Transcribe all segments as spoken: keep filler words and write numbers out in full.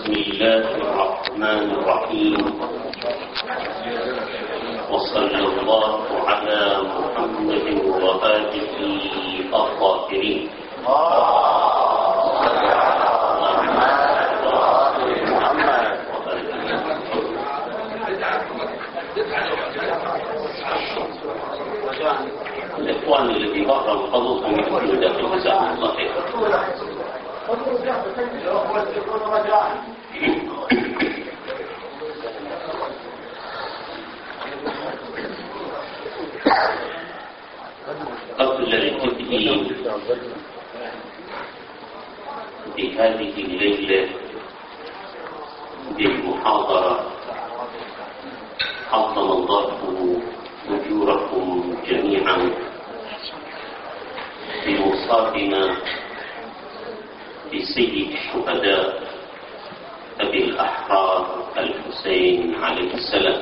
بسم الله الرحمن الرحيم. وصلى الله على محمد وآله الطاهرين. الإخوان الذي برا القضوة من كل داخل جزاهم الله خير. قبل التبديل بهذه الليلة بالمحاضرة عظم الله أجوركم جميعا بمصابنا بسيد الشهداء أبي الأحرار الحسين عليه السلام.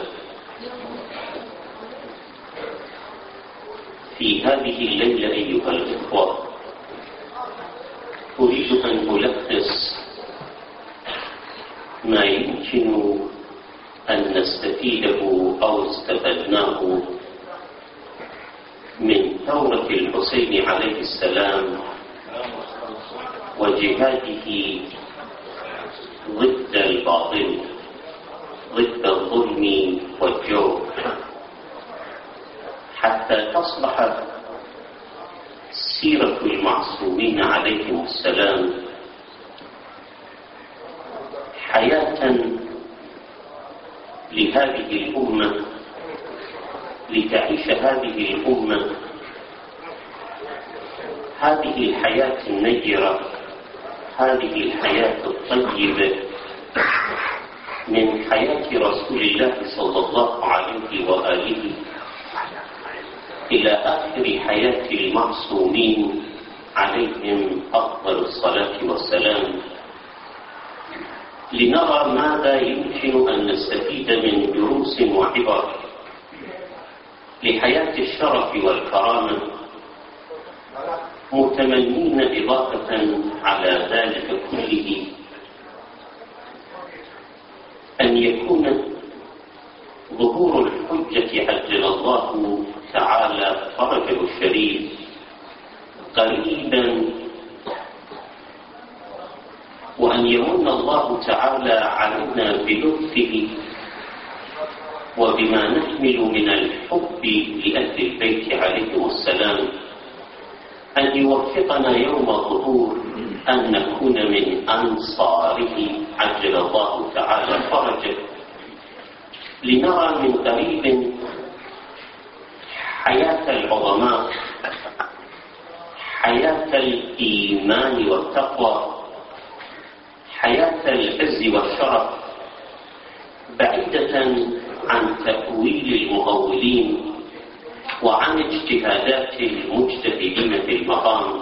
في هذه الليلة أيها الإخوة أريد أن ألخص ما يمكن أن نستفيده أو استفدناه من ثورة الحسين عليه السلام وجهاده ضد الباطل، ضد الظلم والجور، حتى تصبح سيرة المعصومين عليهم السلام حياة لهذه الأمة، لتعيش هذه الأمة هذه الحياة النيرة، هذه الحياة الطيبة من حياة رسول الله صلى الله عليه وآله إلى آخر حياة المعصومين عليهم أفضل الصلاة والسلام، لنرى ماذا يمكن أن نستفيد من دروس وعبر لحياة الشرف والكرامة، متمنين إضافة على ذلك كله أن يكون ظهور الحجة عجل الله تعالى فرجه الشريف قريبا، وأن يمن الله تعالى علينا بلطفه وبما نحمل من الحب لأهل البيت عليهم السلام، أن يوفقنا يوم الظهور أن نكون من أنصاره عجل الله تعالى فرجه، لنرى من قريب حياة العظماء، حياة الإيمان والتقوى، حياة العز والشرف، بعيدة عن تأويل المؤولين وعن اجتهادات المجتهدين في المقام،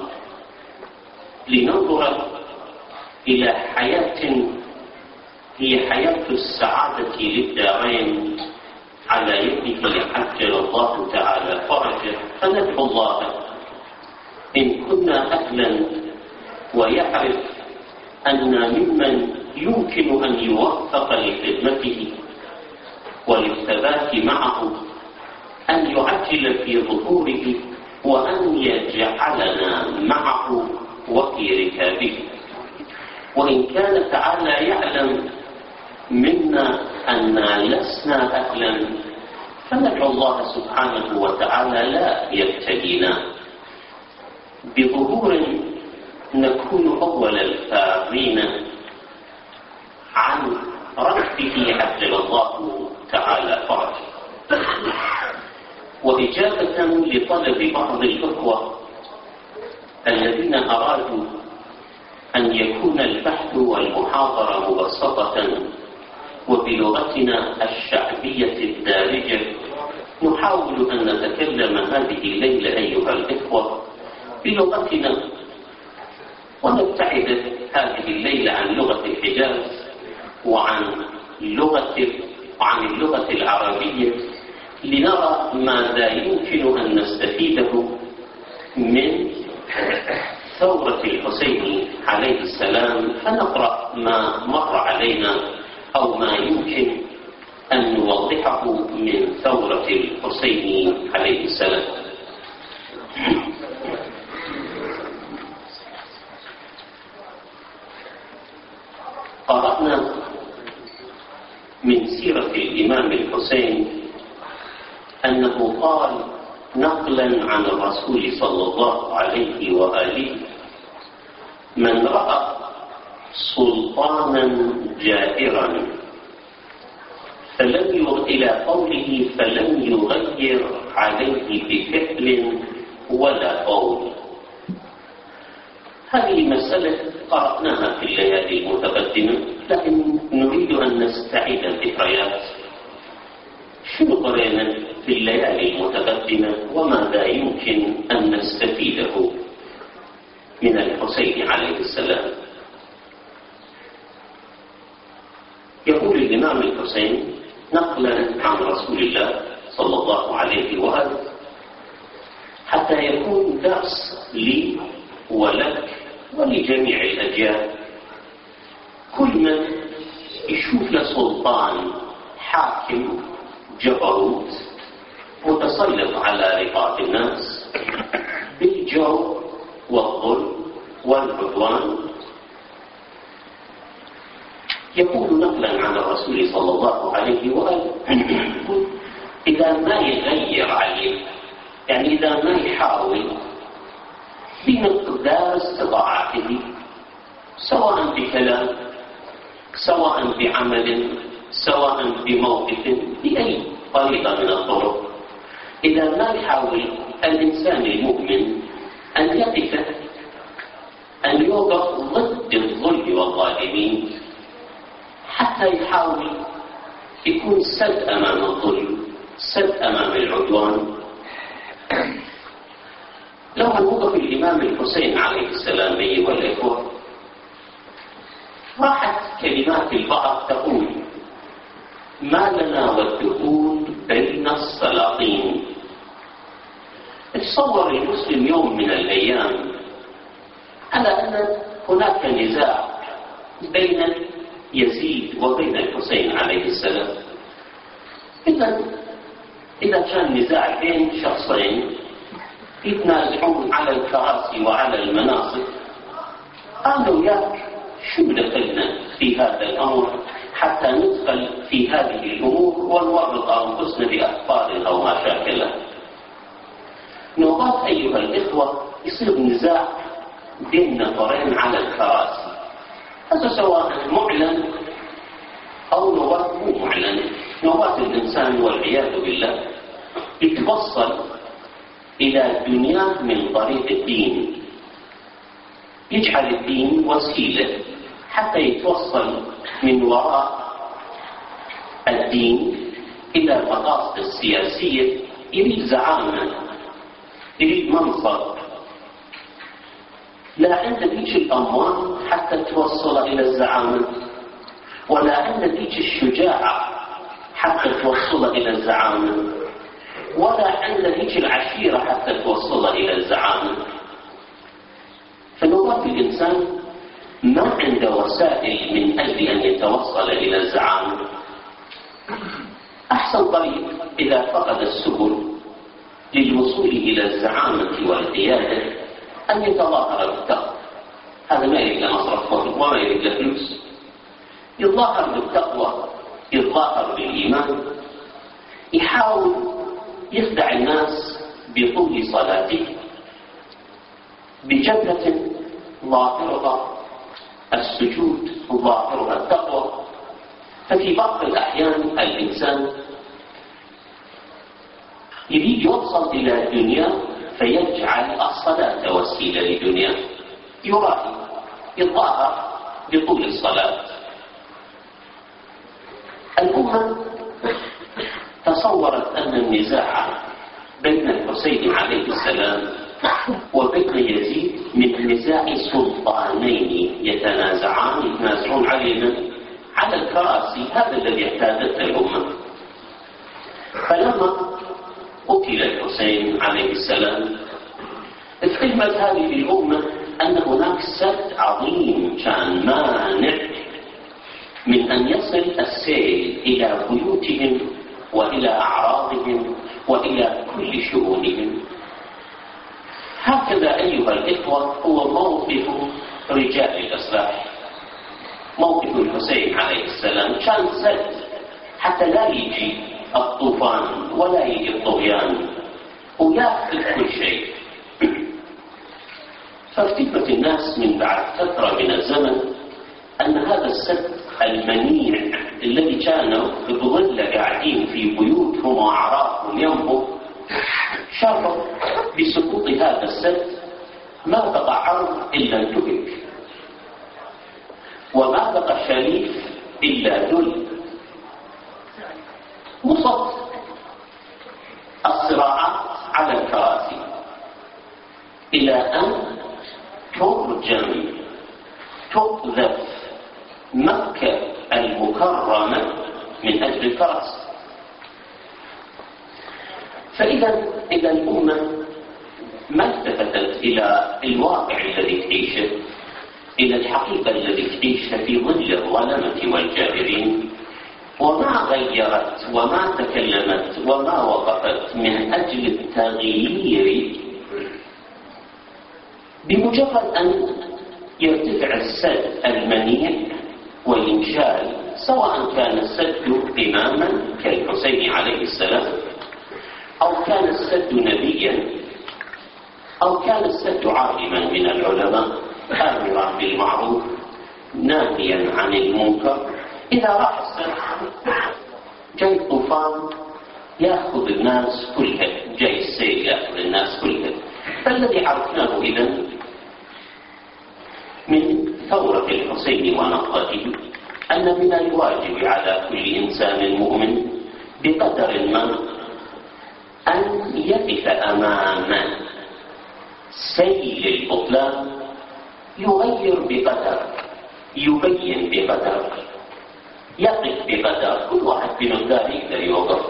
لننظر إلى حياة هي حياة السعادة للدارين على يده عجل الله تعالى فرجه. فندعو الله إن كنا أهلا ويعرف أن ممن يمكن أن يوفق لخدمته وللثبات معه أن يعجل في ظهوره وأن يجعلنا معه وفي ركابه. وإن كان تعالى يعلم منا أننا لسنا أهلا فندعو الله سبحانه وتعالى لا يبتلينا بظهور نكون أول الفارين عن رفضه عجل الله تعالى فرجه. وإجابة لطلب بعض الأخوة الذين أرادوا أن يكون البحث والمحاضرة مبسطة وبلغتنا الشعبية الدارجة، نحاول أن نتكلم هذه الليلة أيها الإخوة بلغتنا، ونبتعد هذه الليلة عن لغة الحجاز وعن لغة وعن اللغة العربية، لنرى ماذا يمكن أن نستفيده من ثورة الحسين عليه السلام فنقرأ ما مر علينا أو ما يمكن أن نوضحه من ثورة الحسين عليه السلام. قرأنا من سيرة الإمام الحسين أنه قال نقلا عن الرسول صلى الله عليه وآله: من رأى سلطانا جائرا فلم يغ... إلى قوله فلم يغير عليه بفعل ولا قول. هذه مسألة قرأناها في الليالي المتقدمة، لكن نريد أن نستعيد الذكريات. شنو قرأنا في الليالي المتقدمة وماذا يمكن أن نستفيده من الحسين عليه السلام؟ يقول الإمام الحسين نقلا عن رسول الله صلى الله عليه وآله حتى يكون درس لي ولك ولجميع الأجيال: كل من يشوف له سلطان حاكم جبروت متسلط على رقاب الناس بالجور والظلم والعدوان، يقول نقلا عن الرسول صلى الله عليه وآله: إذا ما يغير عليه، يعني إذا ما يحاول بمقدار استطاعته سواء بكلام سواء بعمل سواء بموقف بأي طريقة من الطرق، إذا ما يحاول الإنسان المؤمن أن يقف أن يوقف ضد الظلم والظالمين، حتى يحاول يكون سد أمام الظلم سد أمام العدوان. لما وقف الإمام الحسين عليه السلام أيها الإخوة، راحت كلمات البعض تقول: ما لنا والدخول بين السلاطين. تصور المسلم يوم من الأيام على أن هناك نزاع بين يزيد وبين الحسين عليه السلام. إذا إذا كان نزاع بين شخصين يتنازعون على الكراسي وعلى المناصب، قالوا ياك شو دخلنا في هذا الأمر حتى ندخل في هذه الأمور ونورط أنفسنا بأخبار أو ما شاكلها. نوبات أيها الإخوة يصير نزاع بين نفرين على الكراسي، هذا سواء معلن أو نوبات مو معلن. نوبات الإنسان والعياذ بالله يتوصل إلى دنياه من طريق الدين، يجعل الدين وسيلة حتى يتوصل من وراء الدين إلى المقاصد السياسية. يريد زعامة، يريد منصب، لا عنده ذيك الأموال حتى توصل إلى الزعامة، ولا عنده ذيك الشجاعة حتى توصل إلى الزعامة، ولا عنده ذيك العشيرة حتى توصل إلى الزعامة. فنوبات الإنسان ما عنده وسائل من أجل أن يتوصل إلى الزعامة. أحسن طريق إذا فقد السبل للوصول إلى الزعامة والقيادة أن يتظاهر بالتقوى. هذا ما يريد له مصرف وما يريد له فلوس، يتظاهر بالتقوى، يتظاهر بالإيمان، يحاول يخدع الناس بطول صلاته بجبهة ظاهرها السجود ظاهرها التقوى. ففي بعض الأحيان الإنسان يريد يوصل إلى الدنيا فيجعل الصلاة وسيلة لدنيا، يراهي يتظاهر بطول الصلاة. الأمة تصورت أن النزاع بين الحسين عليه السلام وبين يزيد من نزاع سلطانين يتنازعان يتنازعون علينا على الكراسي. هذا الذي اعتادته الأمة. فلما قتل الحسين عليه السلام استلمت هذه الأمة أن هناك سد عظيم كان مانع من أن يصل السيل إلى بيوتهم وإلى أعراضهم وإلى كل شؤونهم. هكذا أيها الإخوة هو موقف رجال الإصلاح. موقف الحسين عليه السلام كان سد حتى لا يجي الطوفان ولا يجي الطغيان ويأخذ كل شيء. فارتبت الناس من بعد فترة من الزمن أن هذا السد المنيع الذي كانوا بظل قاعدين في بيوتهم وأعراضهم ينبض، شافوا بسقوط هذا السد ما بقى عرض إلا انتهك، وما بقى شريف إلا ذل. وصلت الصراعات على الكراسي إلى أن ترجم تقذف مكة المكرمة من أجل الكراسي. فإذا إذا الأمة ما التفتت إلى الواقع الذي تعيشه، إلى الحقيقة التي تعيشها في ظل الظلمة والجائرين، وما غيرت وما تكلمت وما وقفت من أجل التغيير، بمجرد أن يرتفع السد المنيع والإنشال، سواء كان السد إماما كالحسين عليه السلام، أو كان السد نبيا، أو كان السد عالما من العلماء آمرا بالمعروف ناهيا عن المنكر. إذا راح السد جاي الطوفان يأخذ الناس كلها، جاي السيل يأخذ الناس كلها. فالذي عرفناه إذن من ثورة الحسين ونهضته أن من الواجب على كل إنسان مؤمن بقدر ما أن يقف أمام سيل البطلان، يغير بقدر، يبين بقدر، يقف بقدر. كل واحد بمقدار يقدر يوقف.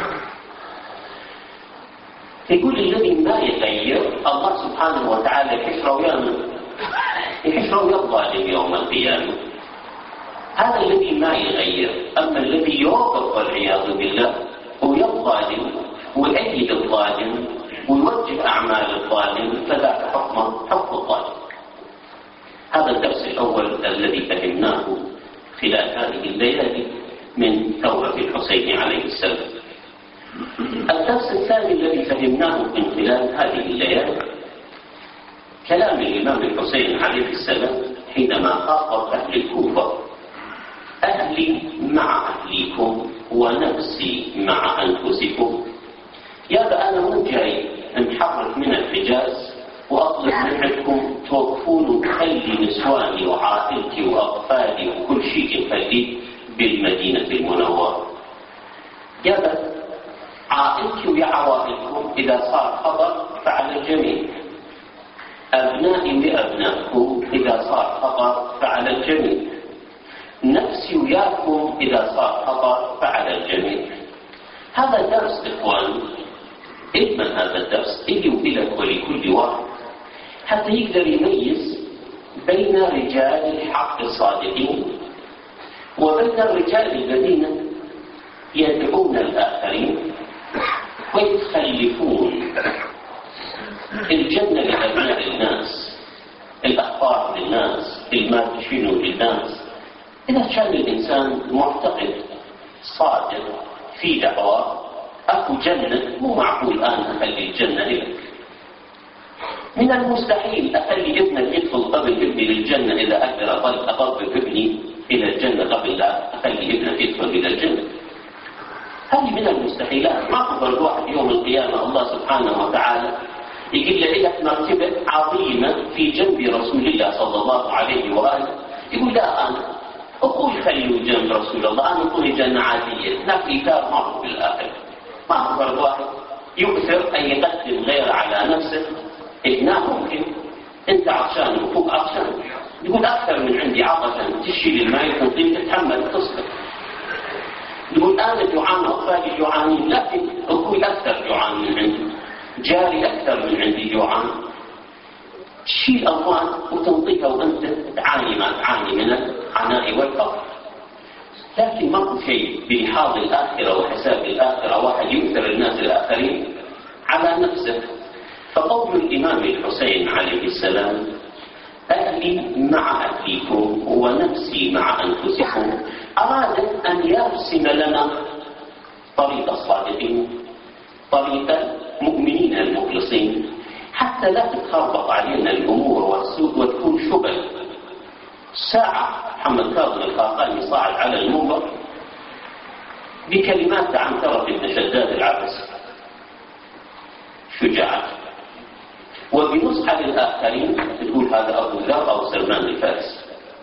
يقول الذي ما يغير الله سبحانه وتعالى يحشره ويعمل يحشره ويظلم يوم القيامة. هذا الذي ما يغير. أما الذي يوقف والعياذ بالله ويظلم ويأيد الظالم ويوجه أعمال الظالم، فذاك حكمه حكم الظالم. هذا الدرس الأول الذي فهمناه خلال هذه الليالي من ثورة الحسين عليه السلام. الدرس الثاني الذي فهمناه من خلال هذه الليالي كلام الإمام الحسين عليه السلام حينما خاطب أهل الكوفة: أهلي مع أهليكم ونفسي مع أنفسكم. يا أنا مو جاي نتحرك من الحجاز وأطلب من عندكم توقفون وتخلي نسواني وعائلتي وأطفالي وكل شيء نخليه بالمدينة المنورة. يا عائلتي ويا عوائلكم إذا صار خطر فعلى الجميع، أبنائي وأبنائكم إذا صار خطر فعلى الجميع، نفسي وياكم إذا صار خطر فعلى الجميع. هذا درس إخوان، إدمن هذا الدرس إلي وإلك ولكل واحد حتى يقدر يميز بين رجال الحق الصادقين وبين الرجال الذين يدعون الآخرين ويتخلفون الجنة لأبناء الناس، الأخبار للناس، المادشين للناس. إذا كان الإنسان معتقد صادق في دعوة أكو جنة، مو معقول الآن أخلي الجنة لك. من المستحيل أخلي ابنك يدخل قبل ابني للجنة إذا أقدر أقرب ابني إلى الجنة قبل لا أخلي ابنك يدخل إلى الجنة. هذه من المستحيلات. ما أقدر الواحد يوم القيامة الله سبحانه وتعالى يقول لي لك مرتبة عظيمة في جنب رسول الله صلى الله عليه وآله، يقول لا أنا أقول خليه جنب رسول الله، أنا أقول جنة عادية، هناك إيثار معه بالآخر. ما أقدر الواحد يؤثر أن يقدم غير على نفسه. إبناء ممكن أنت عطشان وفوق عطشان، يقول أكثر من عندي عطشا تشيل الماء وتنطيك تتحمل تصبر. يقول أنا جوعان وأطفالي جوعانين، لكن أقول أكثر جوعان من عندي، جاري أكثر من عندي جوعان. تشيل أموال وتنطيها وأنت تعاني ما تعاني من العناء والفقر. لكن ما في شيء بلحاظ الآخرة وحساب الآخرة واحد يؤثر الناس الآخرين على نفسه. فقول الإمام الحسين عليه السلام: أهلي مع أهليكم ونفسي مع أنفسكم، أراد أن يرسم لنا طريق الصادقين، طريق المؤمنين المخلصين، حتى لا تتخربط علينا الأمور والسوء وتكون شبه. ساعة محمد كاظم الخاقاني صعد على المنبر بكلمات عن ترك ابن شداد العبسي شجاعة، وبنصح للآخرين تقول هذا أبو ذر أو سلمان الفارسي.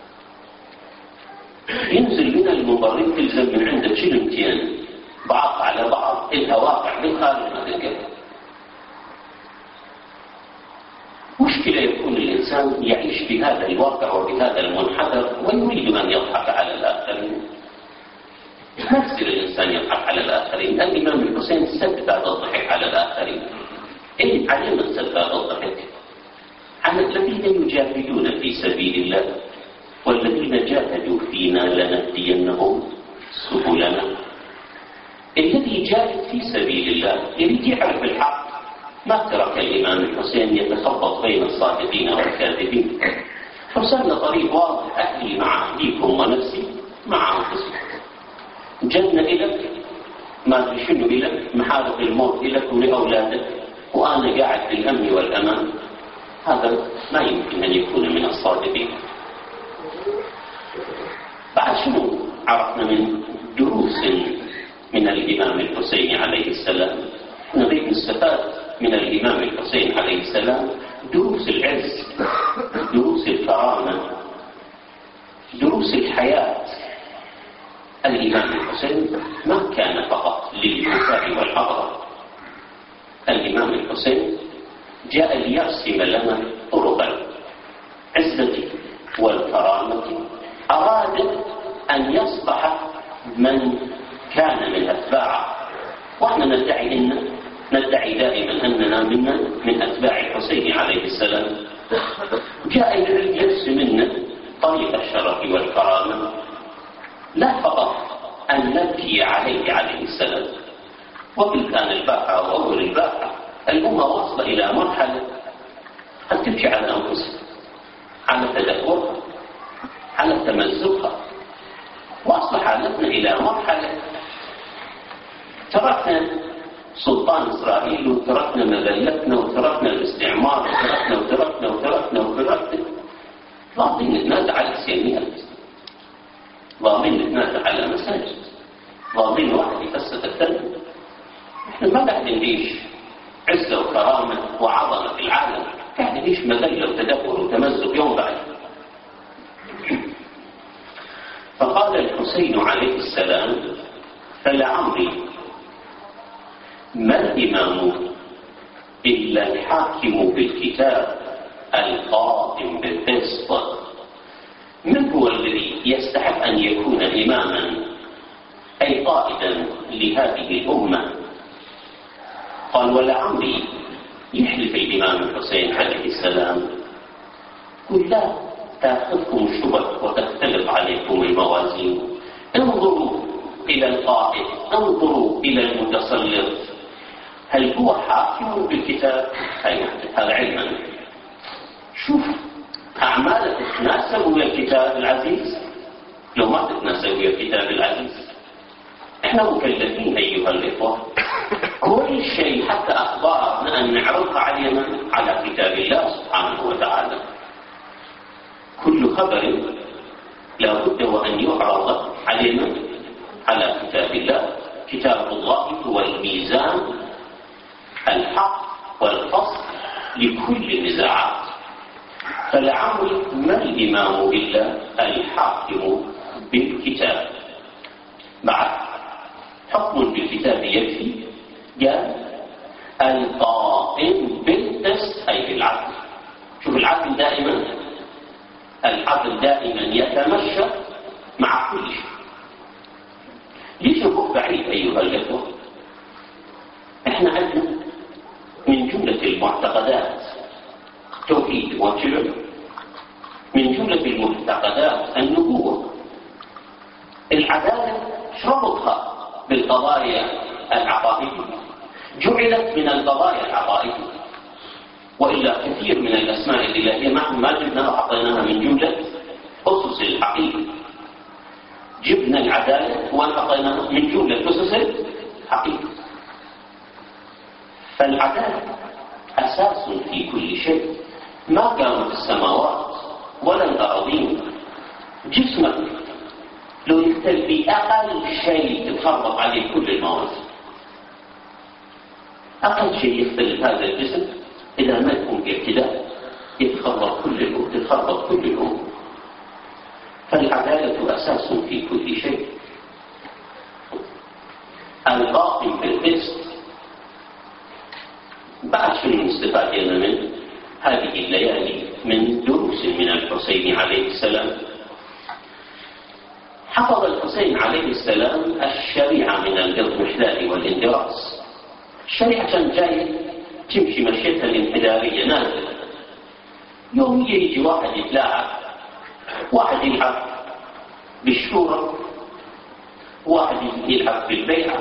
ينزل من المنبر تلزم من عنده كلمتين بعض على بعض، إلها واقع بالخارج ما تلقاه. مشكلة يكون الإنسان يعيش بهذا الواقع وبهذا المنحدر ويريد أن يضحك على الآخرين. ما يصير الإنسان يضحك على الآخرين. الإمام الحسين سد هذا الضحك على الآخرين. إيه علم سد هذا الضحك على الذين يجاهدون في سبيل الله، والذين جاهدوا فينا لنهدينهم سبلنا. الذي جاهد في سبيل الله يريد يعرف الحق، ما ترك الإمام الحسين يتخبط بين الصادقين والكاذبين. حسين طريق واضح: أهلي مع أهليكم ونفسي مع أنفسكم. جنة إلك، ما أدري شنو إلك، محارق الموت إلك ولأولادك، وأنا قاعد بالأمن والأمان. هذا ما يمكن أن يكون من الصادقين. بعد شنو عرفنا من دروس من الإمام الحسين عليه السلام؟ نريد نستفاد من الإمام الحسين عليه السلام دروس العز، دروس الكرامة، دروس الحياة. الإمام الحسين ما كان فقط للبكاء والحضرة. الإمام الحسين جاء ليرسم لنا طرق العزة والكرامة. أراد أن يصبح من كان من أتباعه، وإحنا ندعي إن ندعي دائما أننا منا من أتباع الحسين عليه السلام. جاء يرسم لنا طريق الشرف والكرامة، لا فقط أن نبكي عليه عليه السلام. وقل كان الباحة وأول الباحة، الأمة واصلة إلى مرحلة أن تبكي على أنفسها، على تدهورها، على تمزقها. واصل حالتنا إلى مرحلة تركنا سلطان إسرائيل وتركنا مذلتنا وتركنا الاستعمار وتركنا وتركنا وتركنا وتركنا. ضامن نتنازع على سيميات، ضامن نتنازع على مساجد، ضامن واحد يفسد الثاني. احنا ما قاعد نعيش عزة وكرامة وعظمة في العالم، قاعد نعيش مذلة وتدهور وتمزق يوم بعد. فقال الحسين عليه السلام: فلعمري ما الإمام إلا الحاكم بالكتاب القائم بالقسط. من هو الذي يستحق أن يكون إماما أي قائدا لهذه الأمة؟ قال: ولعمري. يحلف الإمام الحسين عليه السلام: قل لا تأخذكم الشبه وتختلف عليكم الموازين. انظروا إلى القائد، انظروا إلى المتسلط، هل هو حاكم بالكتاب؟ هذا علما. شوف أعمالك تتناسب ويا الكتاب العزيز. لو ما تتناسب ويا الكتاب العزيز، احنا مكلفين أيها الإخوة كل شيء حتى أخبارنا أن نعرضها علينا على كتاب الله سبحانه وتعالى. كل خبر لا بد وأن يعرض علينا على كتاب الله. كتاب الله هو الميزان الحق والفصل لكل النزاعات. فلعمري ما الإمام إلا الحاكم بالكتاب. بعد حكم بالكتاب يكفي، قال القائم بالقسط أي بالعدل. شوف العدل دائما، العدل دائما يتمشى مع كل شيء. ليش نروح بعيد أيها الأخوة؟ احنا عندنا من جملة المعتقدات توحيد وجه القضايا العقائدية، جعلت من القضايا العقائدية. وإلا كثير من الأسماء الإلهية نحن ما جبناها وحطيناها من جملة أسس الحقيقة. جبنا العدالة وحطيناها من جملة أسس الحقيقة. فالعدالة أساس في كل شيء، ما كان في السماوات ولا الأراضين. جسمك لو يختل بأقل شيء تتخربط عليه كل الموازين. أقل شيء يختلف هذا الجسم إذا ما يكون باعتدال يتخربط كل الأمور، تتخربط كل الأمور. فالعدالة أساس في كل شيء. القائم بالقسط. بعد شنو استفادنا من هذه الليالي من دروس من الحسين عليه السلام؟ حفظ الحسين عليه السلام الشريعة من الاضمحلال والاندراس. الشريعة كان جاي تمشي مشيتها الانحدارية نازلة. يوم يجي واحد يتلاعب، واحد يلعب بالشورى، واحد يلعب بالبيعة،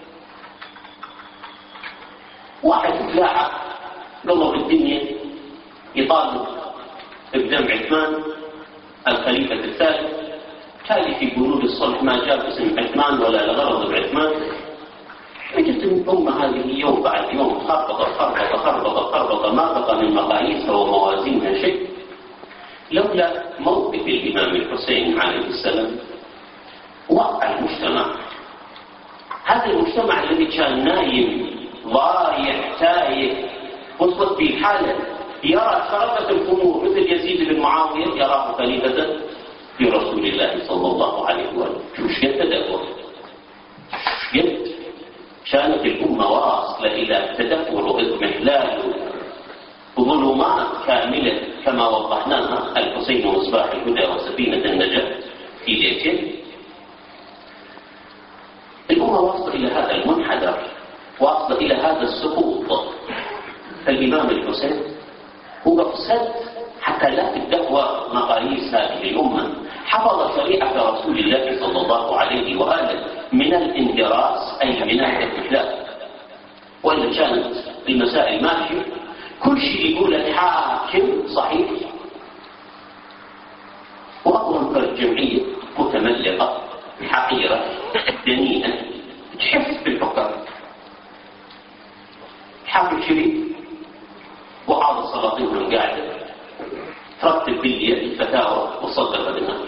واحد يتلاعب قلب الدنيا يطالب بدم عثمان الخليفة الثالث. تالي في بنود الصلح ما جاب اسم عثمان ولا الغرض بعثمان. وجدت الأمة هذه يوم بعد يوم خربطة خربطة خربطة خربطة ما بقى من مقاييسها وموازينها شيء، لولا موقف الإمام الحسين عليه السلام وقع المجتمع. هذا المجتمع الذي كان نايم ضايع تايه وصلت في حالة يرى خربة الأمور مثل يزيد بن معاوية يراه خليفة في رسول الله صلى الله عليه وسلم. شو شيء تدبر قلت كانت الأمة واصلة إلى تدبر واضمحلال وظلمات كاملة كما وضحناها الحسين ومصباح الهدى وسفينة النجاة في ليلتين. الأمة واصلة إلى هذا المنحدر، واصلة إلى هذا السقوط. فالإمام الحسين هو قصد حتى لا تدهور مقاييس هذه الأمة. حفظ شريعة رسول الله صلى الله عليه وآله من الاندراس أي من الاضمحلال. وإذا كانت المسائل ماشية كل شيء يقول الحاكم صحيح، وأظن الجمعية متملقة حقيرة دنيئة تحس بالحكم. حاكم شريف وعاض السلاطين قاعدة ترتب باليد الفتاوى وصدق بالنار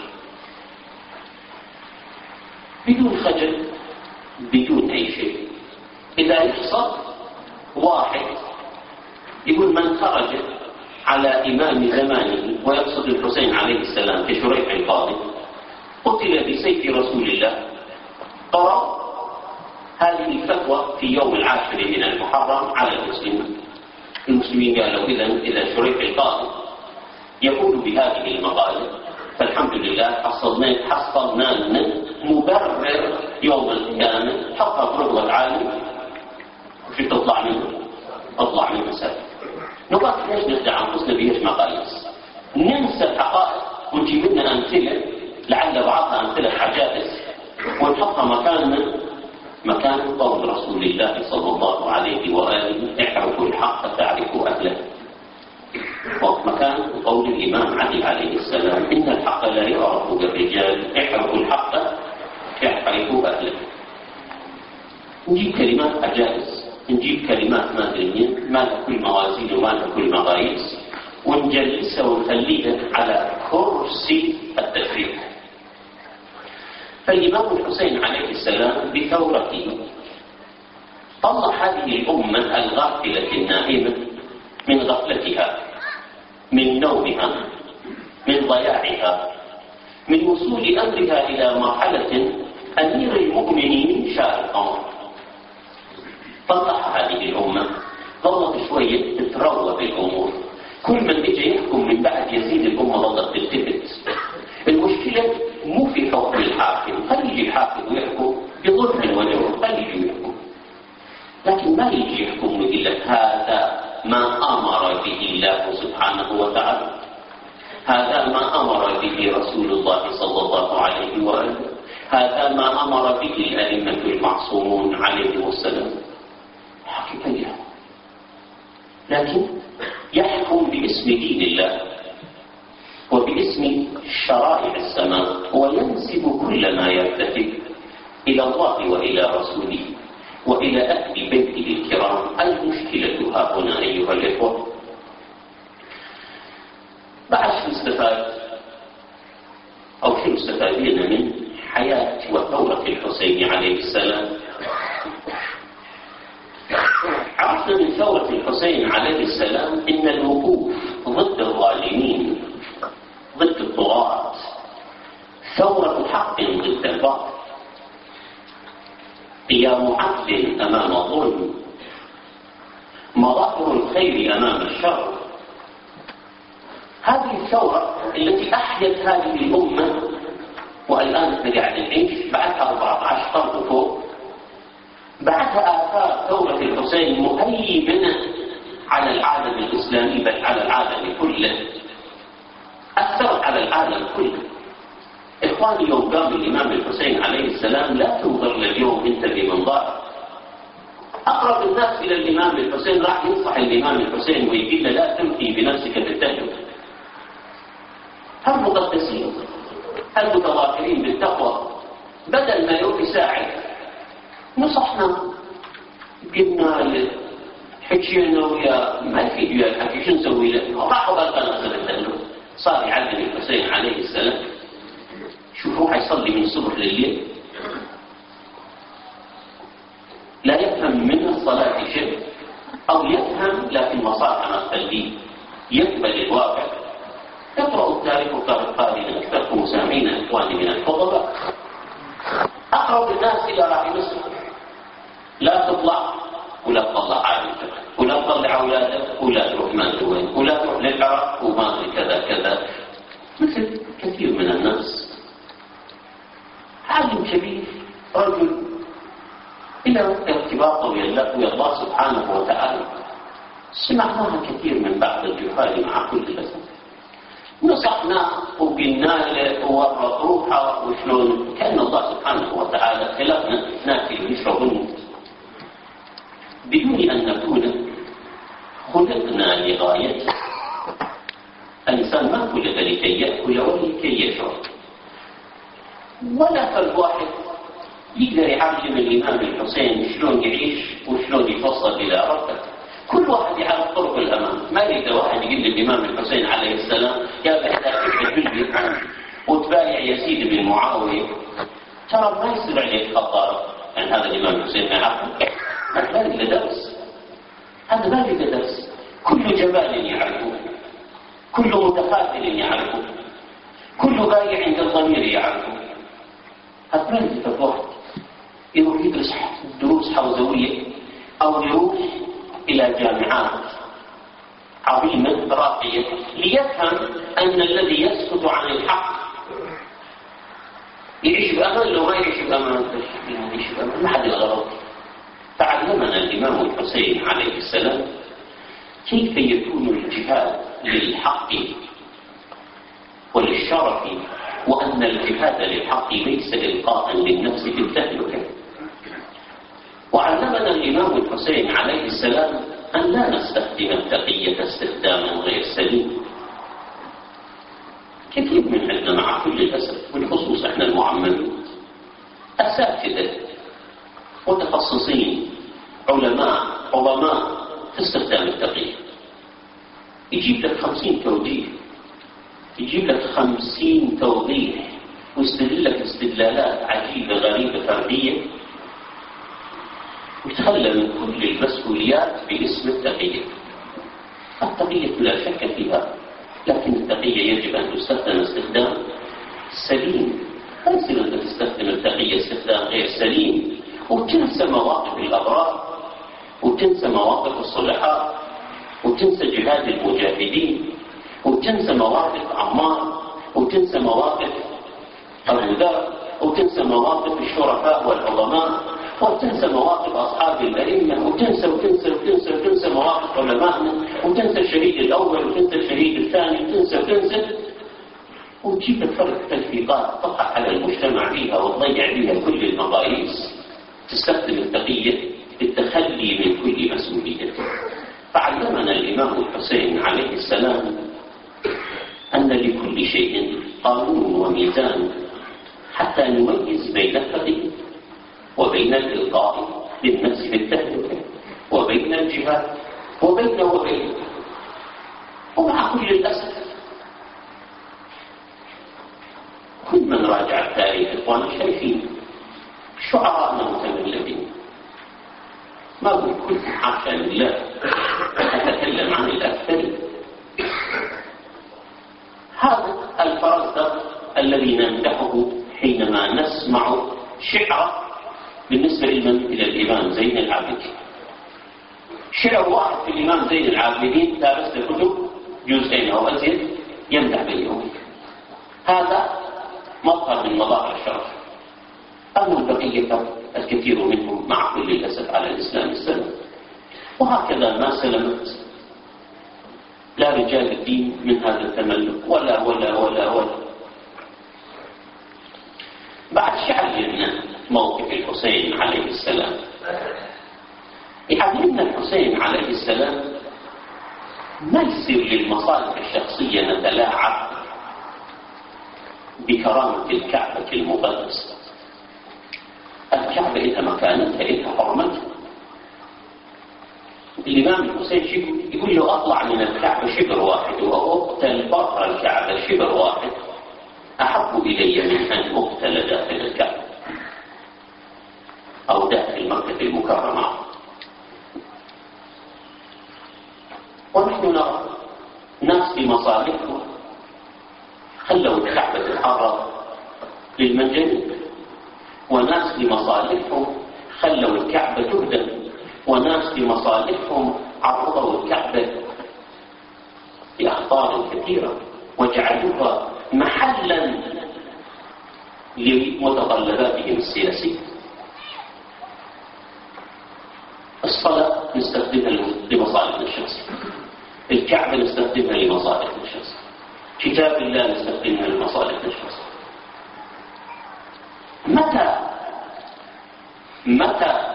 بدون خجل بدون أي شيء. إذا يحصل واحد يقول من خرج على إمام زمانه ويقصد الحسين عليه السلام كشريح القاضي قتل بسيف رسول الله، قرأ هذه الفتوى في يوم العاشر من المحرم على المسلمين. المسلمين قالوا إذا إذا شريح القاضي يقول بهذه المقالة فالحمد لله حصلنا حصلنا مبرر يوم القيامة حقق رضوى العالم وفي تطلع منه تطلع من مسائل. نبغى ليش نخدع أنفسنا بهيش مقاييس؟ ننسى الحقائق ونجيب لنا أمثلة لعل بعضها أمثلة حجائز ونحطها مكاننا مكان قول رسول الله صلى الله عليه وآله اعرفوا الحق تعرفوا أهله، ومكان قول الإمام علي عليه السلام إن الحق لا يعرف بالرجال اعرفوا الحق يعرفوا أهله. نجيب كلمات أجائز، نجيب كلمات مادية ما لها كل موازين وما لها كل مقاييس ونجلسها ونخليها على كرسي التشريع. فالإمام الحسين عليه السلام بثورته طلع هذه الأمة الغافلة النائمة من غفلتها، من نومها، من ضياعها، من وصول أمرها إلى مرحلة أمير المؤمنين شاء القمر. طلع هذه الأمة ظلت شوية تتروى بالأمور. كل من اجى يحكم من بعد يزيد الأمة ظلت تلتفت. المشكلة مو في حكم الحاكم، خلي يجي الحاكم ويحكم بظلم وجور، خلي يجي يحكم، لكن ما يجي يحكم إلا هذا ما أمر به الله سبحانه وتعالى، هذا ما أمر به رسول الله صلى الله عليه وآله. هذا ما أمر به الأئمة المعصومون عليهم السلام حقيقة، لكن يحكم باسم دين الله وباسم شرائع السماء، وينسب كل ما يرتكب إلى الله وإلى رسوله وإلى أهل بيته الكرام. المشكلة ها هنا أيها الإخوة. بعد شو استفاد أو شو استفادنا من حياة وثورة الحسين عليه السلام؟ عرفنا من ثورة الحسين عليه السلام إن الوقوف ضد الظالمين، ضد الطغاة، ثورة حق ضد الباطل، قيام عدل أمام الظلم، مظاهر الخير أمام الشر. هذه الثورة التي أحيت هذه الأمة، والآن احنا قاعد نعيش بعدها أربعة عشر قرن فوق، بعدها آثار ثورة الحسين مهيمنة على العالم الإسلامي، بل على العالم كله، أثرت على العالم كله. إخواني، يوم قام الإمام الحسين عليه السلام لا تنظر لليوم أنت بمنظار. أقرب الناس إلى الإمام الحسين راح ينصح الإمام الحسين ويقول له لا تمحي بنفسك بالتهجد. المقدسين المتظاهرين بالتقوى بدل ما يروح يساعد نصحنا، قلنا حكينا ويا ما في ويا الحكي شو نسوي له؟ راحوا بالقناص التهجد، صار يعلم الحسين عليه السلام. شوفوا حيصلي من الصبح لليل، لا يفهم من الصلاة شيء، أو يفهم لكن مصالح ما تخليه يقبل الواقع. اقرأوا التاريخ وقارئين أكثركم سامعين إخواني من الفضلاء. أقرب الناس إلى راعي مصر لا تطلع ولا تطلع عائلتك ولا تطلع أولادك ولا تروح ما وين ولا تروح للعراق وما كذا كذا، مثل كثير من الناس. عالم كبير، رجل إلى ارتباطه ويا الله سبحانه وتعالى، سمعناها كثير من بعض الجهال مع كل الأسف. نصحنا وقلنا له وورط روحه وشلون كأن الله سبحانه وتعالى خلقنا ناكل ونشرب ونموت بدون أن نكون خلقنا لغايته. الإنسان ما خلق لكي يأكل ولا لكي يشرب، ولا فرد واحد يقدر يعلم الإمام الحسين شلون يعيش وشلون يفصل إلى ربه. كل واحد يعرف طرق الأمام. ما يقدر واحد يقول للإمام الحسين عليه السلام يا بحث الحجي وتبايع يزيد بن معاوية، ترى ما يصير عليك خطار عن هذا الإمام الحسين ما يعرفه. هذا ما لقى درس، هذا ما لقى درس. كل جبال يعرفه، كل متخاذل يعرفه، كل بايع عند الضمير يعرفه. هذا ما لقى واحد يروح يدرس دروس حوزوية أو يروح إلى جامعات عظيمة راقية ليفهم أن الذي يسكت عن الحق يعيش بأمان. لو ما يعيش بأمان يعيش بأمان، ما حد الغرض. تعلمنا الإمام الحسين عليه السلام كيف يكون الجهاد للحق وللشرف، وأن الجهاد للحق ليس إلقاء للنفس في التهلكة. وعلمنا الإمام الحسين عليه السلام أن لا نستخدم التقية استخداما غير سليم. كثير من عندنا مع كل الأسف، بالخصوص احنا المعممين، أساتذة متخصصين علماء عظماء في استخدام التقية، يجيب لك خمسين توجيه، يجيب لك خمسين توضيح، ويستدل لك استدلالات عجيبة غريبة فردية، ويتخلى من كل المسؤوليات باسم التقية. التقية لا شك فيها، لكن التقية يجب أن تستخدم استخدام سليم. لا يصير أن تستخدم التقية استخدام غير سليم وتنسى مواقف الأبرار وتنسى مواقف الصلحاء وتنسى جهاد المجاهدين وتنسى مواقف عمار وتنسى مواقف أبو ذر وتنسى مواقف الشرفاء والعظماء وتنسى مواقف أصحاب الأئمة وتنسى وتنسى وتنسى وتنسى مواقف علمائنا وتنسى الشهيد الأول وتنسى الشهيد الثاني وتنسى وتنسى وتجيب الفرق تلفيقات تقع على المجتمع فيها والضيق تضيع بها كل المقاييس تستخدم التقية بالتخلي من كل مسؤولية. فعلمنا الإمام الحسين عليه السلام أن لكل شيء قانون وميزان حتى نميز بين الفقه وبين الإلقاء بالنفس بالتهلكة وبين الجهاد وبين وبين. ومع كل الأسف كل من راجع التاريخ إخواني شايفين شعراءنا متملدين. ما أقول كل حاشا لله، أتكلم عن الأكثر. هذا الفرزدق الذي نمدحه حينما نسمع شعر بالنسبة إلى الإمام زين العابدين، شعر واحد في الإمام زين العابدين دارس الكتب جزئين أو أزيد يمدح بينهم، هذا مظهر من مظاهر الشرف. أما البقية الكثير منهم مع كل الأسف على الإسلام السلام. وهكذا ما سلمت لا رجال الدين من هذا التملك ولا ولا ولا ولا. بعد شعرنا موقف الحسين عليه السلام، يعلمنا الحسين عليه السلام ما يصير للمصالح الشخصية نتلاعب بكرامة الكعبة المقدسة. الكعبة إذا مكانتها إذا حرمتها. الإمام الحسين يقول له أطلع من الكعبة شبر واحد وأقتل بطر الكعبة شبر واحد أحب إلي من أن أقتل داخل الكعبة أو داخل مكة المكرمة. ونحن نرى ناس بمصالحهم خلوا الكعبة تتعرض للمجانين، وناس بمصالحهم خلوا الكعبة تهدم، وناس بمصالحهم عرضوا الكعبة بأخطار كثيرة وجعلوها محلا لمتطلباتهم السياسية. الصلاة نستخدمها لمصالحنا الشخصية، الكعبة نستخدمها لمصالحنا الشخصية، كتاب الله نستخدمها لمصالحنا الشخصية. متى متى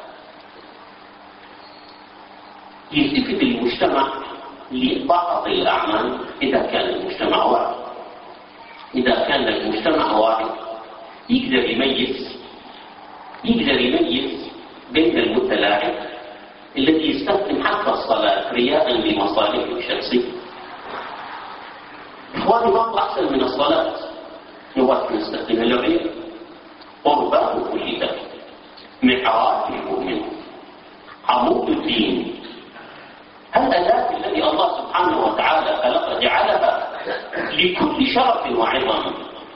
يلتفت المجتمع لبعض الأعمال؟ إذا كان المجتمع واعي. إذا كان المجتمع واعي يقدر يميز يقدر يميز بين المتلاعب الذي يستخدم حتى الصلاة رياء لمصالحه الشخصية. إخواني برضو أحسن من الصلاة نوات نستخدمها للرياء. قربان كل ذلك معراج المؤمن عمود الدين، الأداة الذي الله سبحانه وتعالى خلق جعلها لكل شرف وعظم.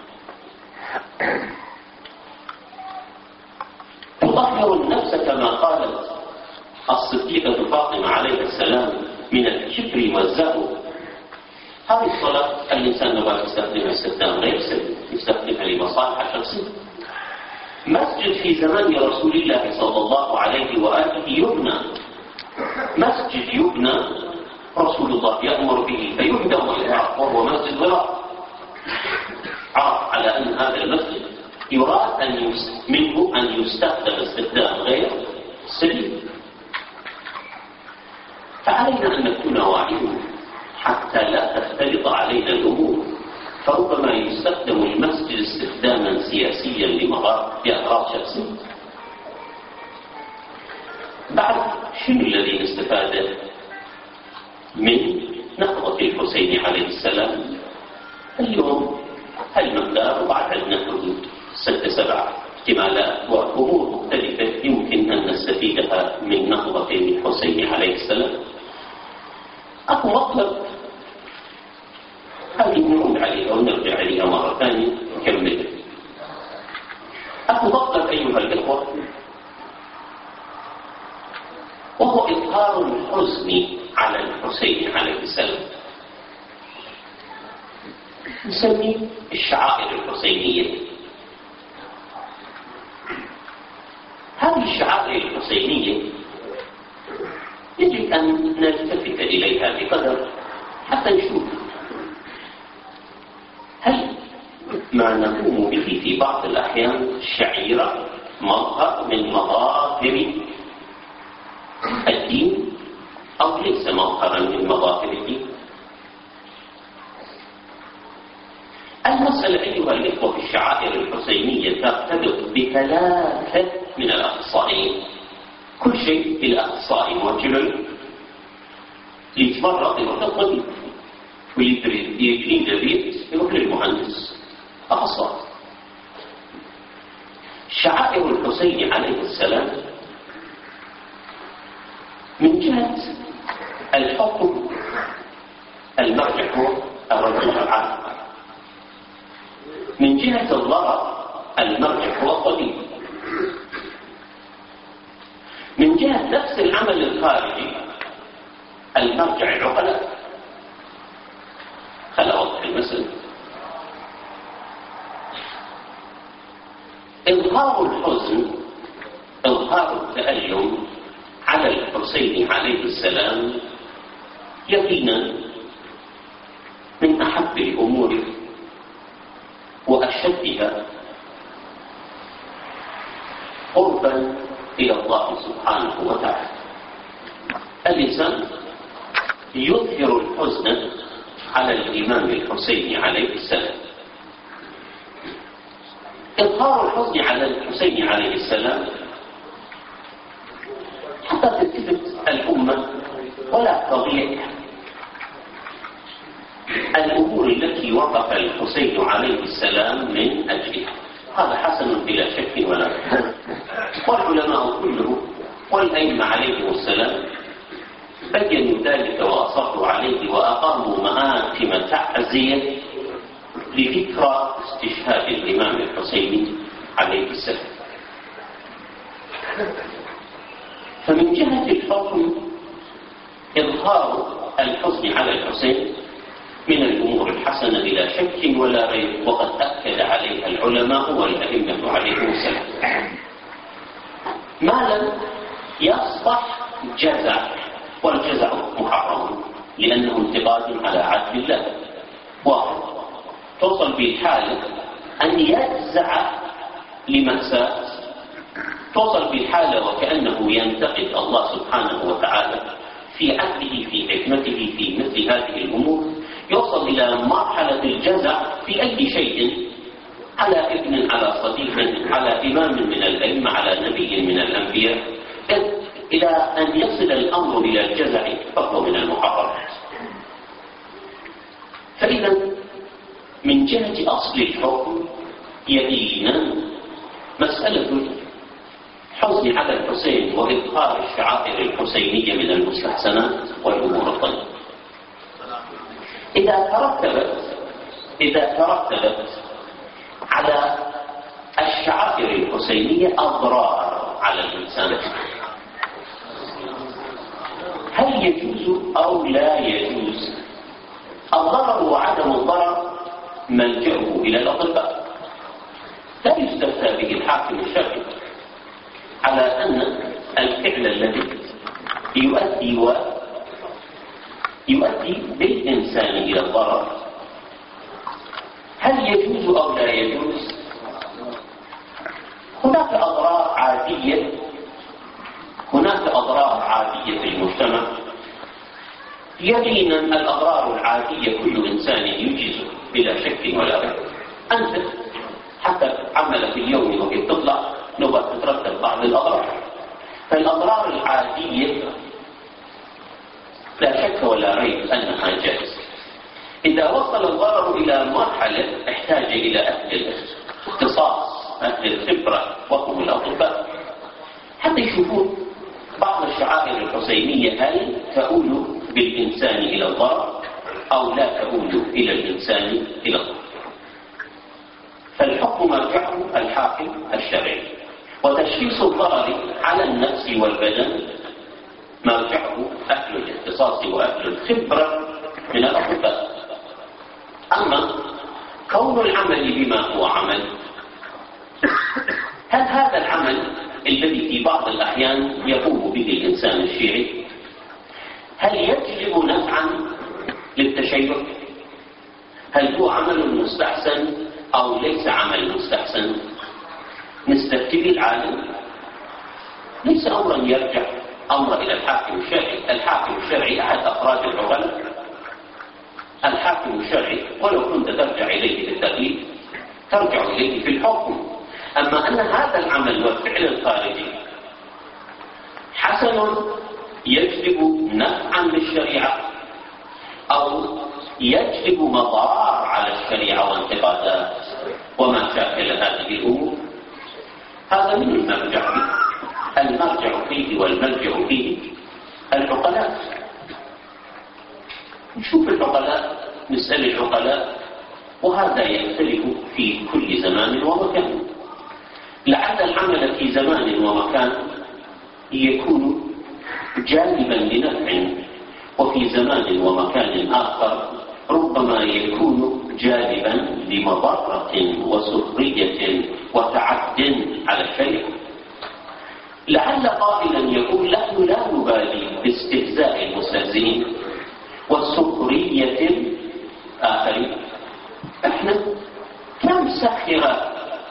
تطهر النفس كما قالت الصديقة فاطمة عليه السلام من الكبر والزهو. هذه الصلاة الإنسان نبغى يستخدمها استخدام غير سليم، يستخدمها لمصالح شخصية. مسجد في زمان رسول الله صلى الله عليه وآله يبنى، مسجد يبنى رسول الله يأمر به فيهدم ويعرف، وهو مسجد ضرار. عرف على أن هذا المسجد يراد أن منه أن يستخدم استخدام غير سليم. فعلينا أن نكون واعيين حتى لا تختلط علينا الأمور، فربما يستخدم المسجد استخداما سياسيا لأغراض شخصية. بعد شنو الذي نستفاده من نهضة الحسين عليه السلام؟ اليوم المقدار وبعد عندنا حدود ست سبع احتمالات وأمور مختلفة يمكن أن نستفيدها من نهضة الحسين عليه السلام. أكو مطلب هذه نعود عليها ونرجع عليها مرة ثانية نكمل. أكو مطلب أيها الإخوة، وهو إظهار الحزن على الحسين عليه السلام. نسميه الشعائر الحسينية. هذه الشعائر الحسينية يجب أن نلتفت إليها بقدر حتى نشوف هل ما نقوم به في بعض الأحيان شعيرة مظهر من مظاهر الدين أو ليس مظهرا من مظاهر الدين. المسألة أيها الإخوة في الشعائر الحسينية ترتبط بثلاثة من الأخصائيين، كل شيء إلى أخصائي موجه له يتمرض يروح للطبيب، ويريد البيت يروح للمهندس أخصائي. شعائر الحسين عليه السلام من جهة الحكم المرجع هو الرجل العام، من جهة الضرر المرجع هو الطبيب، من جهة نفس العمل الخارجي المرجع العقلاء. خلى وضح المسألة. إظهار الحزن، إظهار التألم على الحسين عليه السلام يقينا من أحب الأمور وأشدها قربا إلى الله سبحانه وتعالى. الإنسان يظهر الحزن على الإمام الحسين عليه السلام. إظهار الحزن على الحسين عليه السلام حتى تلتفت الأمة ولا تضيع الأمور التي وقف الحسين عليه السلام من أجلها. هذا حسن بلا شك ولا ريب. والعلماء كلهم والأئمة عليهم السلام بينوا ذلك وأصروا عليه وأقاموا مآتم تعزية لذكرى استشهاد الإمام الحسين عليه السلام. فمن جهة الحكم إظهار الحزن على الحسين من الأمور الحسنة بلا شك ولا ريب، وقد أكد عليها العلماء والأئمة عليهم السلام. ما لم يصبح جزع، والجزع محرم لأنه انتقاد على عدل الله. واحد توصل بالحالة أن يجزع لمأساة، توصل بالحالة وكأنه ينتقد الله سبحانه وتعالى في عدله في حكمته في مثل هذه الأمور، يوصل إلى مرحلة الجزع في أي شيء على ابن، على صديق، على إمام من الأئمة، على نبي من الأنبياء، إلى أن يصل الأمر إلى الجزع فهو من المحرمات. فإذا من جهة أصل الحكم يقينا مسألة حزن على الحسين وإظهار الشعائر الحسينية من المستحسنات والأمور الطيبة. إذا ترتبت إذا ترتبت على الشعائر الحسينية أضرار على الإنسان، هل يجوز أو لا يجوز؟ الضرر وعدم الضرر ملجأه إلى الأطباء، لا يستفتى به الحاكم الشرعي على أن الفعل الذي يؤدي و يؤدي بالإنسان إلى الضرر هل يجوز أو لا يجوز؟ هناك أضرار عادية، هناك أضرار عادية في المجتمع. يقينا الأضرار العادية كل إنسان يجيزه بلا شك ولا ريب. أنت حتى عملك اليومي وكيف تطلع نبغى تترتب بعض الأضرار، فالأضرار العادية لا شك ولا ريب أنها جائزة. إذا وصل الضرر إلى مرحلة احتاج إلى أهل الاختصاص، أهل الخبرة وهم الأطباء، حتى يشوفون بعض الشعائر الحسينية هل تؤول بالإنسان إلى الضرر أو لا تؤول إلى الإنسان إلى الضرر. فالحكم مرجعه الحاكم الشرعي، وتشخيص الضرر على النفس والبدن مرجعه أهل الاختصاص وأهل الخبرة من الأطباء. أما كون العمل بما هو عمل، هل هذا العمل الذي في بعض الأحيان يقوم به الإنسان الشيعي هل يجلب نفعا للتشيع؟ هل هو عمل مستحسن أو ليس عمل مستحسن نستفتي العالم، ليس أمرا يرجع أمر إلى الحاكم الشرعي. الحاكم الشرعي أحد أفراد العقلاء. الحاكم الشرعي ولو كنت ترجع إليه في التقليد ترجع إليه في الحكم. أما أن هذا العمل والفعل الخارجي حسن يجلب نفعا للشريعة أو يجلب مضار على الشريعة وانتقادات وما شاكل هذه الأمور، هذا من المرجع فيه. المرجع فيه والملجأ فيه العقلاء. نشوف العقلاء، نسأل العقلاء، وهذا يختلف في كل زمان ومكان. لعل العمل في زمان ومكان يكون جانبا لنفع، وفي زمان ومكان آخر ربما يكون جانبا لمضرة وسخرية وتعد على الشريعة. لعل قائلا يقول نحن لا نبالي باستهزاء المستهزئين والسخرية الآخرين. احنا كم سخر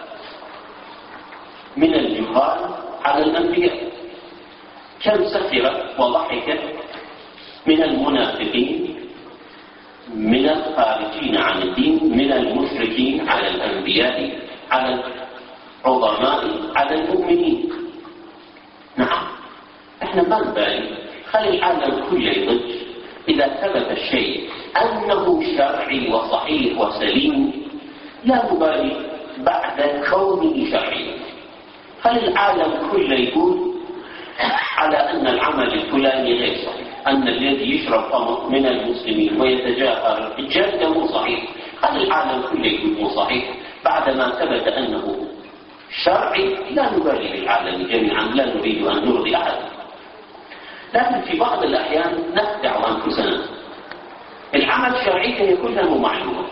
من الجهال على الأنبياء، كم سخر وضحك من المنافقين، من الخارجين عن الدين، من المشركين على الأنبياء، على العظماء، على المؤمنين. نعم، احنا ما نبالي، خلي العالم كله يضج. إذا ثبت الشيء أنه شرعي وصحيح وسليم لا نبالي بعد كونه شرعي. خلي العالم كله يقول على أن العمل الفلاني غير صحيح، أن الذي يشرب خمر من المسلمين ويتجاهر الجلد مو صحيح. خلي العالم كله يقول مو صحيح بعدما ثبت أنه شرعي. لا نبالي بالعالم جميعا، لا نريد أن نرضي أحد، لكن في بعض الأحيان نخدع أنفسنا. العمل الشرعي يكون له معلومة،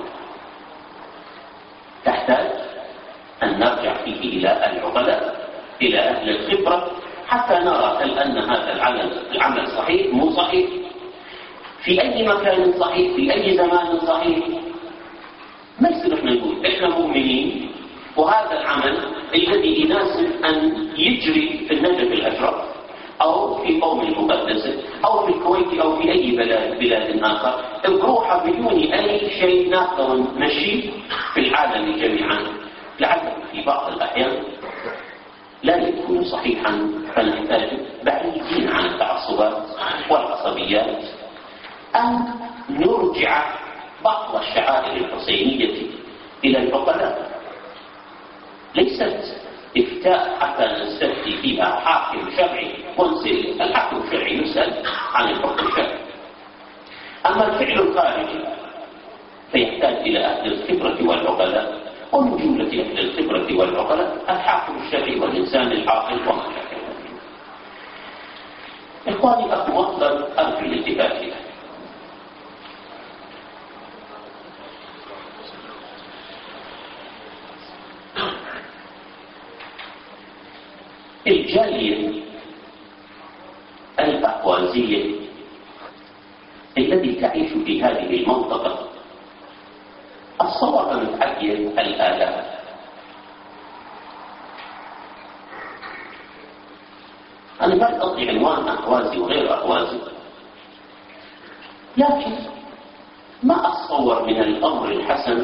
تحتاج أن نرجع فيه إلى العقلاء، إلى أهل الخبرة، حتى نرى هل أن هذا العمل العمل صحيح مو صحيح، في أي مكان صحيح، في أي زمان صحيح. ما يصير احنا نقول احنا مؤمنين وهذا العمل الذي يناسب أن يجري في النجف الأشرف أو في قوم المقدسة أو في الكويت أو في أي بلاد بلاد آخر، بروحه بدون أي شيء ناخذ ونمشي في العالم جميعا. لعله في بعض الأحيان لا يكون صحيحا، فنحتاج بعيدين عن التعصبات والعصبيات أن نرجع بعض الشعائر الحسينية إلى العقلاء. ليست إفتاء حتى نستفتي فيها حاكم شرعي ونسأل الحاكم الشرعي يسأل عن الحكم الشرعي. أما الفعل الخارجي فيحتاج إلى أهل الخبرة والعقلاء، ومن جملة أهل الخبرة والعقلاء الحاكم الشرعي والإنسان العاقل وما شابه. إخواني أخو أفضل أرجو الانتباه له. الجالية الأحوازية التي تعيش في هذه المنطقة الصور متعدية الآلاف. أنا ما أستطيع عنوان أحوازي وغير أحوازي، لكن ما أتصور من الأمر الحسن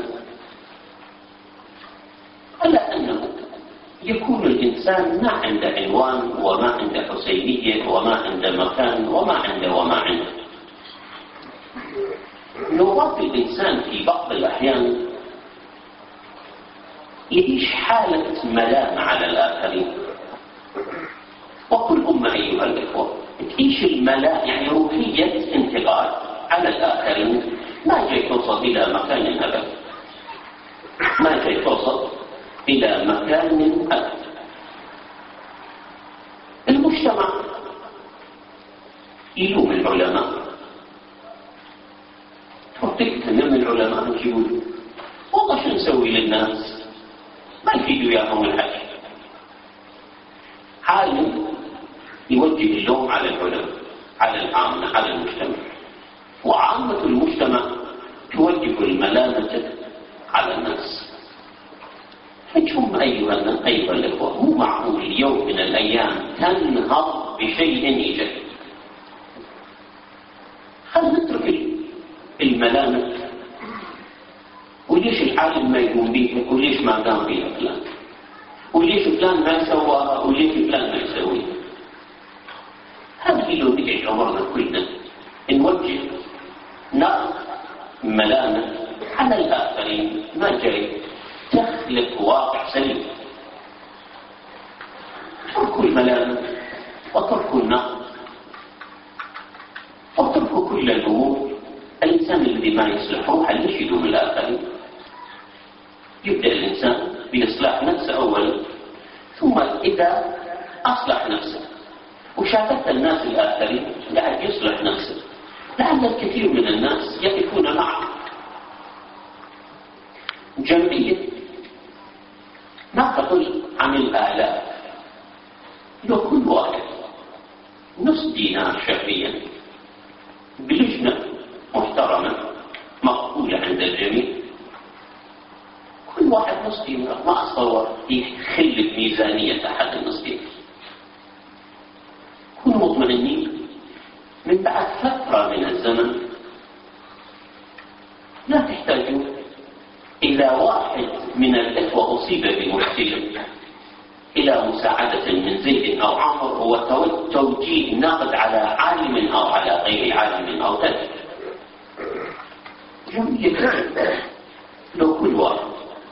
ألا أنه يكون الإنسان ما عنده عنوان وما عنده حسينية وما عنده مكان وما عنده وما عنده. نرى الإنسان في بعض الأحيان يعيش حالة ملام على الآخرين، وكل أمة أيها الإخوة تعيش الملام، يعني روحية انتقاد على الآخرين. ما جاي توصل إلى مكان أبدا، ما جاي توصل إلى مكان أبدا. المجتمع يلوم العلماء، تحطيك من العلماء يقولوا والله شو نسوي للناس ما يفيدوا ياهم الحج. عالم يوجه اللوم على العلماء، على العامة، على المجتمع، وعامة المجتمع توجه الملامة على الناس. ثم أيها أيها الأخوة، مو معقول اليوم من الأيام تنهض بشيء إيجابي. خلينا نترك الملامة، وليش العالم ما يقوم بيها وليش ما قام بيها فلان، وليش فلان ما سواها وليش فلان ما يسويها. هذه لو نقعد عمرنا كلنا نوجه نقد ملامة على الآخرين ما جاي تخلق واقع سليم. تركوا الملامة وتركوا النقد وتركوا كل الأمور. الإنسان الذي ما يصلحه هل يشهدوا الآخرين؟ يبدأ الإنسان بإصلاح نفسه أولا، ثم إذا أصلح نفسه وشافت الناس الآخرين قاعد يصلح نفسه، لأن الكثير من الناس يقفون معه. جمعية ما تقل عن الآلاف، لو كل واحد نص دينار شهريا بلجنة محترمة مقبولة عند الجميع، كل واحد نص دينار ما أتصور يخل بميزانية أحد النص دينار. كونوا مطمئنين من بعد فترة من الزمن لا تحتاجوا إلى واحد من الإخوة أصيب بمشكلة إلى مساعدة من زيد أو عمر هو توجيه نقد على عالم أو على غير عالم أو تاجر. جمعية لو كل واحد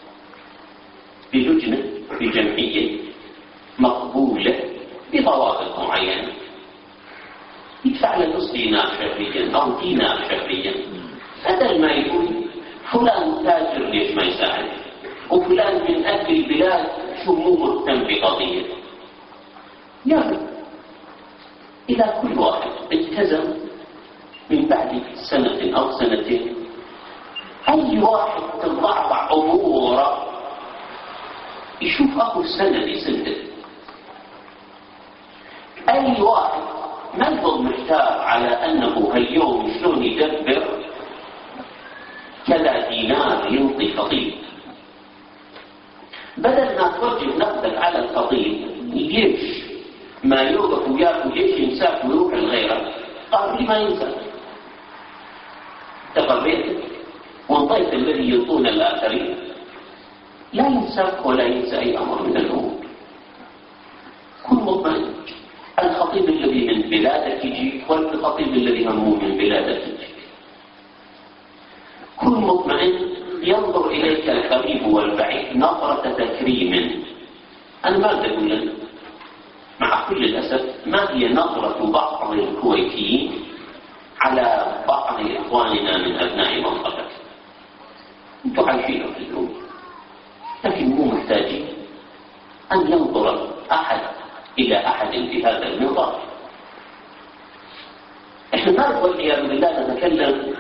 بلجنة في جمعية مقبولة بضوابط معينة يدفع لنص دينار شهريا أو دينار شهريا، بدل ما يقول فلان تاجر ليش ما يساعد وفلان من أهل البلاد شو مو مهتم بقضية. يعني إذا كل واحد التزم من بعد سنة أو سنتين، أي واحد تضعضع أموره يشوف أخو السنة يسنده. أي واحد ما يظل محتار على أنه هاليوم شلون يدبر كذا دينار ينطي خطيب، بدل ما توجه نقدك على الخطيب ليش ما يوقف وياك وليش ينساك ويروح لغيرك، قال لي ما ينساك تقريت وانطيت الذي يلطون الآخرين، لا ينساك ولا ينسى أي أمر من الأمور. كن مطمئن، الخطيب الذي من بلادك يجيك والخطيب الذي همه من بلادك يجيك. كن مطمئن، ينظر إليك القريب والبعيد نظرة تكريم. أنا ما أقول لك مع كل الأسف ما هي نظرة بعض الكويتيين على بعض إخواننا من أبناء منطقة. أنتم عايشين في الأمور، لكن مو محتاجين أن ينظر أحد إلى أحد بهذا النظام. إحنا ما والعياذ بالله نتكلم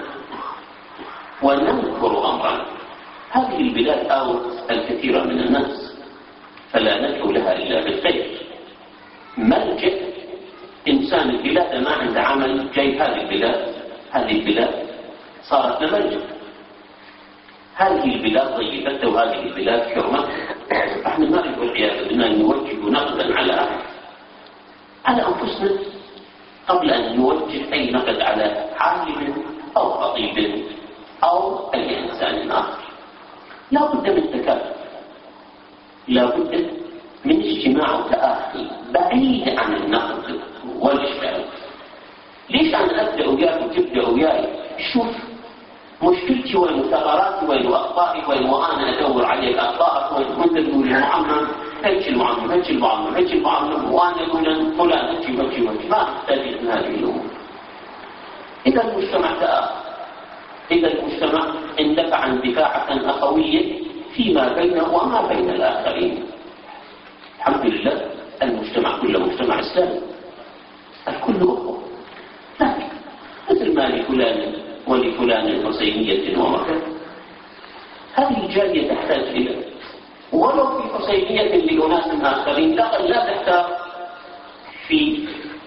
وننكر أمرا. هذه البلاد آوت الكثير من الناس، فلا ندعو لها إلا بالخير. ملجأ إنسان البلاد ما عنده عمل جاي هذه البلاد، هذه البلاد صارت ملجأ. هذه البلاد ضيفته وهذه البلاد حرمة. احنا ما نقول والعياذ بالله نوجه نقدا على على أنفسنا قبل أن نوجه أي نقد على عالم أو خطيب أو أي إنسان آخر. لا بد من تكافؤ، لا بد من اجتماع وتآخي بعيد عن النقد والإشكال. ليش أنا أبدأ وياك وتبدأ وياي؟ شوف مشكلتي وين ثغراتي وين أخطائي وين وأنا أدور عليك أخطائك وين وأنت تقول المعلم هيك المعلم هيك المعلم هيك المعلم وأنا أقول فلان هيك هيك هيك. ما أحتاج من هذه الأمور. إذا المجتمع تآخى، إذا المجتمع اندفع اندفاعة أخوية فيما بينه وما بين الآخرين. الحمد لله المجتمع كله مجتمع إسلامي، الكل أخوة. لكن مثل ما لفلان ولفلان حسينية ومكة، هذه الجالية تحتاج إلى ولو في حسينية لأناس آخرين، لا تحتاج في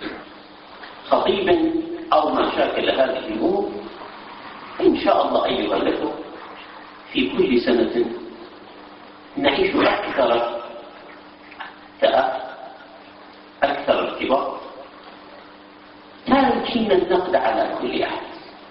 خطيب أو ما شاكل هذه الأمور. إن شاء الله أيها الأخوة في كل سنة نعيش أكثر تأثر أكثر ارتباط، تاركين النقد على كل أحد.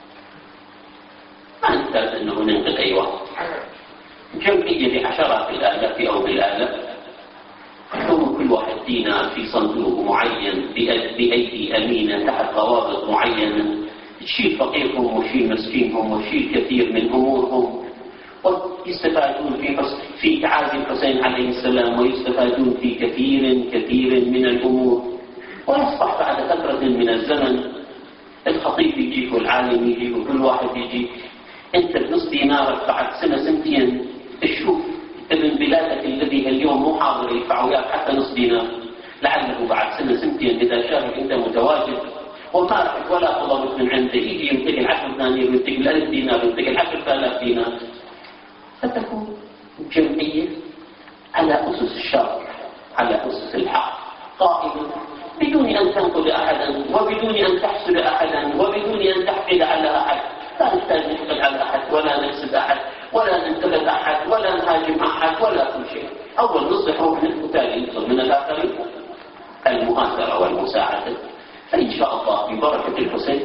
ما نحتاج أنه ننقد أي واحد. جمعية بعشرات الآلاف أو بالآلاف، ثم كل واحد فينا في صندوق معين بأيدي أمينة تحت ضوابط معينة، تشيل فقيرهم وشيل مسكينهم وشيل كثير من أمورهم، ويستفادون في في تعازي الحسين عليه السلام، ويستفادون في كثير كثير من الأمور. ويصبح بعد فترة من الزمن الخطيب يجيك والعالم يجيك وكل واحد يجيك، أنت بنص دينارك بعد سنة سنتين تشوف ابن بلادك الذي اليوم مو حاضر يدفع وياك حتى نص دينار، لعله بعد سنة سنتين إذا شافك أنت متواجد وما رحت ولا طلبت من عنده، يجي ينتقل العشر دنانير وينتقل الألف دينار وينتقل العشر آلاف دينار، فتكون جمعية على أسس الشرع، على أسس الحق، قائمة بدون أن تنقل أحدا، وبدون أن تحسد أحدا، وبدون أن تحقد على أحد. لا نحتاج نحقد على أحد، ولا نحسد أحد، ولا ننتقد أحد، ولا نهاجم أحد، ولا كل شيء. أول نصح وبالتالي نطلب من الآخرين المؤازرة والمساعدة. فإن شاء الله ببركة الحسين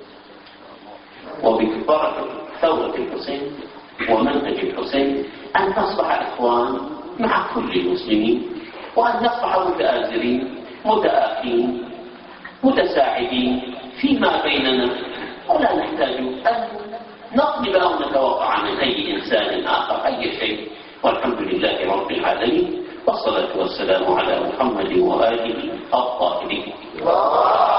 وببركة ثورة الحسين ومنهج الحسين أن نصبح إخوان مع كل المسلمين، وأن نصبح متآزرين متآخين متساعدين فيما بيننا، ولا نحتاج أن نطلب أو نتوقع من أي إنسان آخر أي شيء. والحمد لله رب العالمين، والصلاة والسلام على محمد وآله الطاهرين.